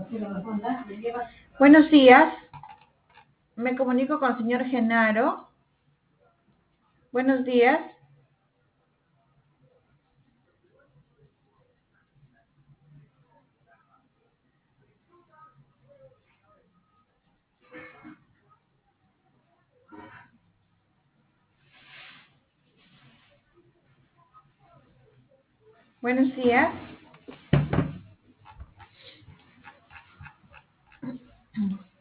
Buenos días, me comunico con el señor Genaro. Buenos días. Buenos días.